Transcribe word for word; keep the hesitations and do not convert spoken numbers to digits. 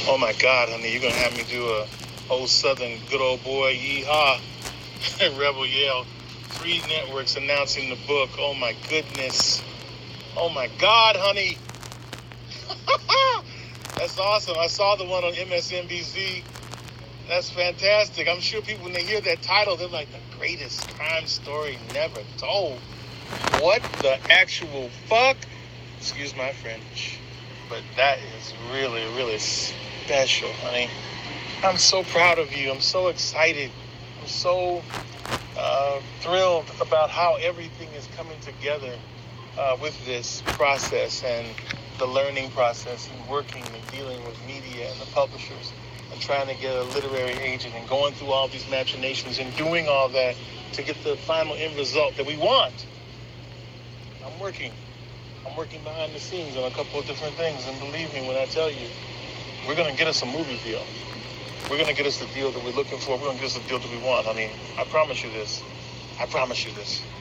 Oh my God, honey, you're gonna have me do a old Southern good old boy yeehaw. Rebel Yell. Three networks announcing the book. Oh my goodness. Oh my God, honey. That's awesome. I saw the one on M S N B C. That's fantastic. I'm sure people, when they hear that title, they're like, the greatest crime story never told. What the actual fuck? Excuse my French. But that is really, really special, honey. I'm so proud of you. I'm so excited. I'm so uh, thrilled about how everything is coming together uh, with this process and the learning process and working and dealing with media and the publishers and trying to get a literary agent and going through all these machinations and doing all that to get the final end result that we want. I'm working. I'm working behind the scenes on a couple of different things, and believe me when I tell you, we're going to get us a movie deal. We're going to get us the deal that we're looking for. We're going to get us the deal that we want. I mean, I promise you this. I promise you this.